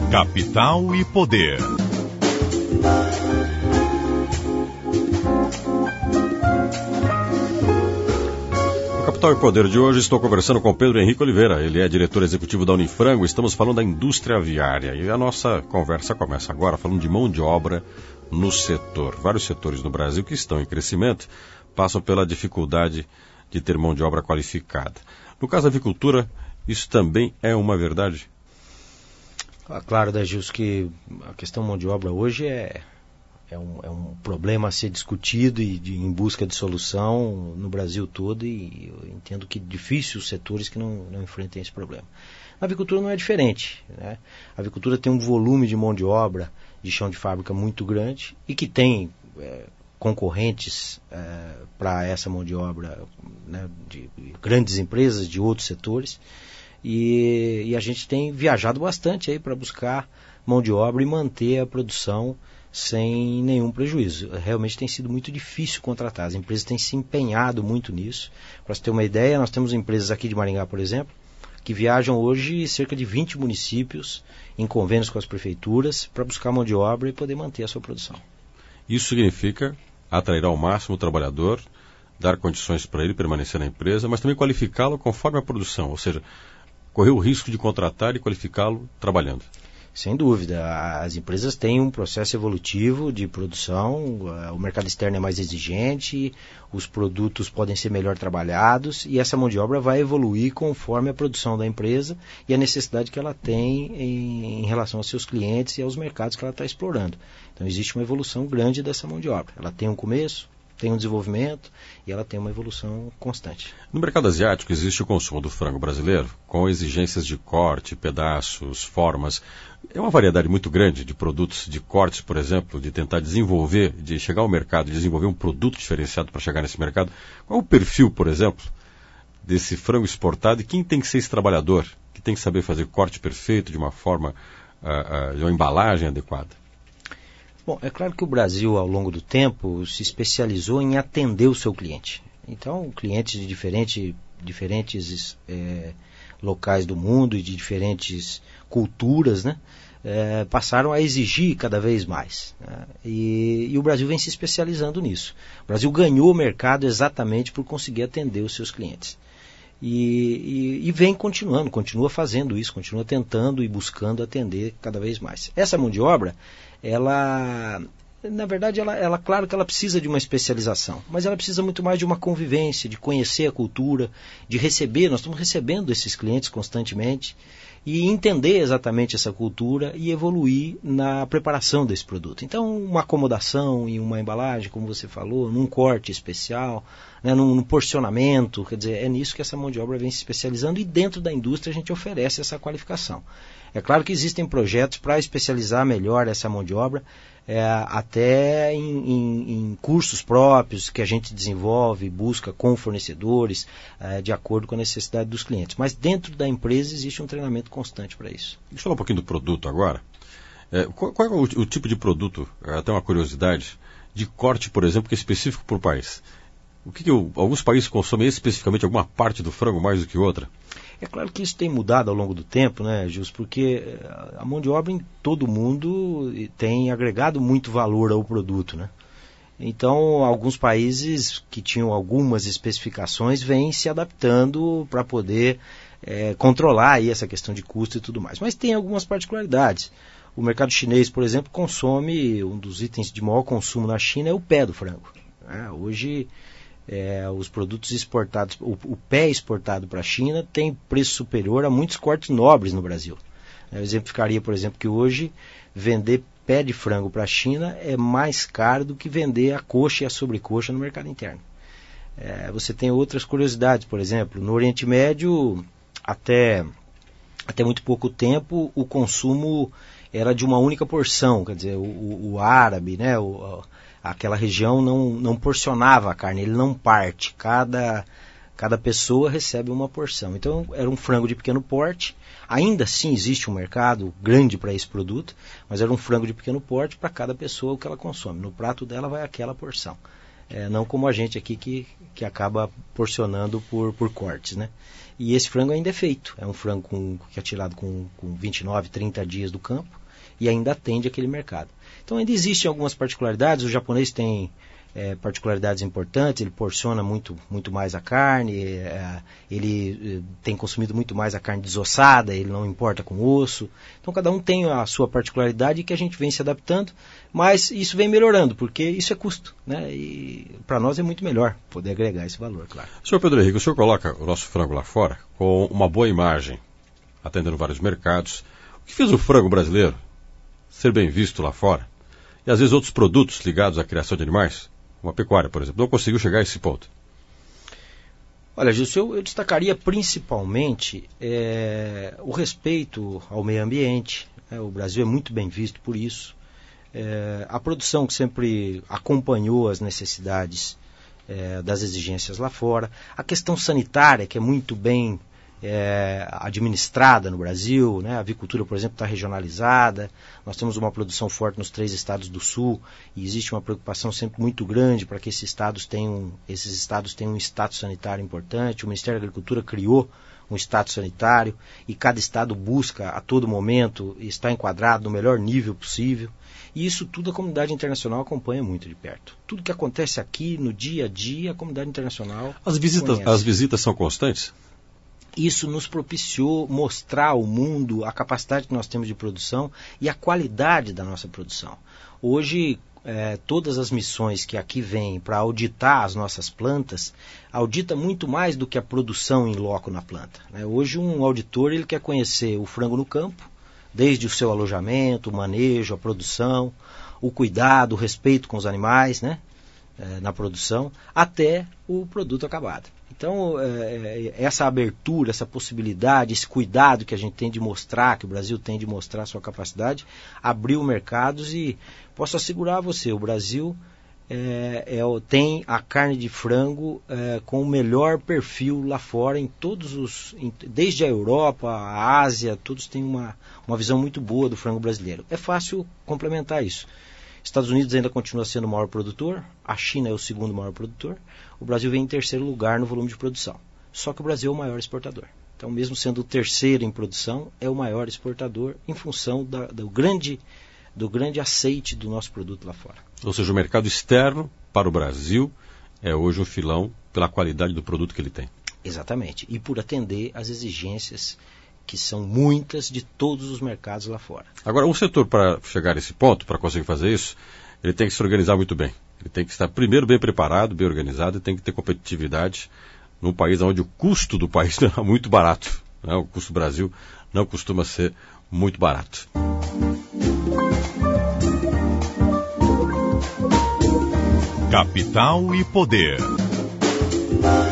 Capital e Poder. No Capital e Poder de hoje estou conversando com Pedro Henrique Oliveira. Ele é diretor executivo da Unifrango. Estamos falando da indústria aviária. E a nossa conversa começa agora falando de mão de obra no setor. Vários setores no Brasil que estão em crescimento passam pela dificuldade de ter mão de obra qualificada. No caso da avicultura, isso também é uma verdade? Claro, Gilson, que a questão mão de obra hoje é um problema a ser discutido e em busca de solução no Brasil todo, e eu entendo que difícil os setores que não enfrentem esse problema. A avicultura não é diferente, né? A avicultura tem um volume de mão de obra de chão de fábrica muito grande e que tem concorrentes para essa mão de obra, né, de grandes empresas de outros setores, e a gente tem viajado bastante aí para buscar mão de obra e manter a produção sem nenhum prejuízo. Realmente tem sido muito difícil contratar, as empresas têm se empenhado muito nisso. Para você ter uma ideia, nós temos empresas aqui de Maringá, por exemplo, que viajam hoje cerca de 20 municípios em convênios com as prefeituras para buscar mão de obra e poder manter a sua produção. Isso significa atrair ao máximo o trabalhador, dar condições para ele permanecer na empresa, mas também qualificá-lo conforme a produção, ou seja, correr o risco de contratar e qualificá-lo trabalhando. Sem dúvida, as empresas têm um processo evolutivo de produção, o mercado externo é mais exigente, os produtos podem ser melhor trabalhados e essa mão de obra vai evoluir conforme a produção da empresa e a necessidade que ela tem em relação aos seus clientes e aos mercados que ela está explorando. Então existe uma evolução grande dessa mão de obra. Ela tem um começo, tem um desenvolvimento e ela tem uma evolução constante. No mercado asiático existe o consumo do frango brasileiro, com exigências de corte, pedaços, formas. É uma variedade muito grande de produtos de cortes, por exemplo, de tentar desenvolver, de chegar ao mercado, de desenvolver um produto diferenciado para chegar nesse mercado. Qual é o perfil, por exemplo, desse frango exportado e quem tem que ser esse trabalhador, que tem que saber fazer corte perfeito de uma forma, de uma embalagem adequada? Bom, é claro que o Brasil, ao longo do tempo, se especializou em atender o seu cliente. Então, clientes de diferentes locais do mundo e de diferentes culturas, né, passaram a exigir cada vez mais. Né, e o Brasil vem se especializando nisso. O Brasil ganhou o mercado exatamente por conseguir atender os seus clientes. E vem continua fazendo isso, continua tentando e buscando atender cada vez mais. Essa mão de obra, na verdade, claro que ela precisa de uma especialização, mas ela precisa muito mais de uma convivência, de conhecer a cultura, de receber, nós estamos recebendo esses clientes constantemente, e entender exatamente essa cultura e evoluir na preparação desse produto. Então, uma acomodação em uma embalagem, como você falou, num corte especial, né, num porcionamento, quer dizer, é nisso que essa mão de obra vem se especializando e dentro da indústria a gente oferece essa qualificação. É claro que existem projetos para especializar melhor essa mão de obra, até em cursos próprios que a gente desenvolve, busca com fornecedores, de acordo com a necessidade dos clientes. Mas dentro da empresa existe um treinamento constante para isso. Deixa eu falar um pouquinho do produto agora. Qual é o tipo de produto, até uma curiosidade, de corte, por exemplo, que é específico por país? O que alguns países consomem especificamente alguma parte do frango mais do que outra? É claro que isso tem mudado ao longo do tempo, né, Gilson, porque a mão de obra em todo o mundo tem agregado muito valor ao produto, né? Então, alguns países que tinham algumas especificações vêm se adaptando para poder controlar aí essa questão de custo e tudo mais. Mas tem algumas particularidades. O mercado chinês, por exemplo, consome, um dos itens de maior consumo na China é o pé do frango. Hoje, os produtos exportados, o pé exportado para a China tem preço superior a muitos cortes nobres no Brasil. Eu exemplificaria, por exemplo, que hoje vender pé de frango para a China é mais caro do que vender a coxa e a sobrecoxa no mercado interno. Você tem outras curiosidades, por exemplo, no Oriente Médio, até muito pouco tempo, o consumo era de uma única porção, quer dizer, o árabe, né, aquela região não porcionava a carne, ele não parte, cada pessoa recebe uma porção. Então era um frango de pequeno porte, ainda assim existe um mercado grande para esse produto, mas era um frango de pequeno porte para cada pessoa o que ela consome. No prato dela vai aquela porção. Não como a gente aqui que acaba porcionando por cortes, né? E esse frango ainda é feito. É um frango que é tirado com 29, 30 dias do campo e ainda atende aquele mercado. Então ainda existem algumas particularidades. O japonês tem particularidades importantes, ele porciona muito mais a carne, ele tem consumido muito mais a carne desossada, ele não importa com osso. Então cada um tem a sua particularidade que a gente vem se adaptando, mas isso vem melhorando, porque isso é custo, né? E para nós é muito melhor poder agregar esse valor, claro. Senhor Pedro Henrique, o senhor coloca o nosso frango lá fora com uma boa imagem, atendendo vários mercados. O que fez o frango brasileiro ser bem visto lá fora? E às vezes outros produtos ligados à criação de animais, uma pecuária, por exemplo, não conseguiu chegar a esse ponto? Olha, Gilson, eu destacaria principalmente o respeito ao meio ambiente. O Brasil é muito bem visto por isso. A produção que sempre acompanhou as necessidades das exigências lá fora. A questão sanitária, que é muito bem administrada no Brasil, né? A avicultura, por exemplo, está regionalizada. Nós temos uma produção forte nos 3 estados do sul e existe uma preocupação sempre muito grande para que esses estados tenham um status sanitário importante. O Ministério da Agricultura criou um status sanitário e cada estado busca a todo momento estar enquadrado no melhor nível possível. E isso tudo a comunidade internacional acompanha muito de perto. Tudo que acontece aqui no dia a dia, a comunidade internacional As visitas são constantes? Isso nos propiciou mostrar ao mundo a capacidade que nós temos de produção e a qualidade da nossa produção. Hoje, todas as missões que aqui vêm para auditar as nossas plantas, audita muito mais do que a produção em loco na planta, né? Hoje um auditor ele quer conhecer o frango no campo, desde o seu alojamento, o manejo, a produção, o cuidado, o respeito com os animais, né? Na produção, até o produto acabado. Então, essa abertura, essa possibilidade, esse cuidado que a gente tem de mostrar, que o Brasil tem de mostrar a sua capacidade, abriu mercados e posso assegurar a você, o Brasil tem a carne de frango com o melhor perfil lá fora, desde a Europa, a Ásia, todos têm uma visão muito boa do frango brasileiro. É fácil complementar isso. Estados Unidos ainda continua sendo o maior produtor, a China é o segundo maior produtor, o Brasil vem em terceiro lugar no volume de produção. Só que o Brasil é o maior exportador. Então, mesmo sendo o terceiro em produção, é o maior exportador em função do grande aceite do nosso produto lá fora. Ou seja, o mercado externo para o Brasil é hoje um filão pela qualidade do produto que ele tem. Exatamente. E por atender às exigências que são muitas de todos os mercados lá fora. Agora, um setor para chegar a esse ponto, para conseguir fazer isso, ele tem que se organizar muito bem. Ele tem que estar primeiro bem preparado, bem organizado e tem que ter competitividade num país onde o custo do país não é muito barato, né? O custo do Brasil não costuma ser muito barato. Capital e Poder.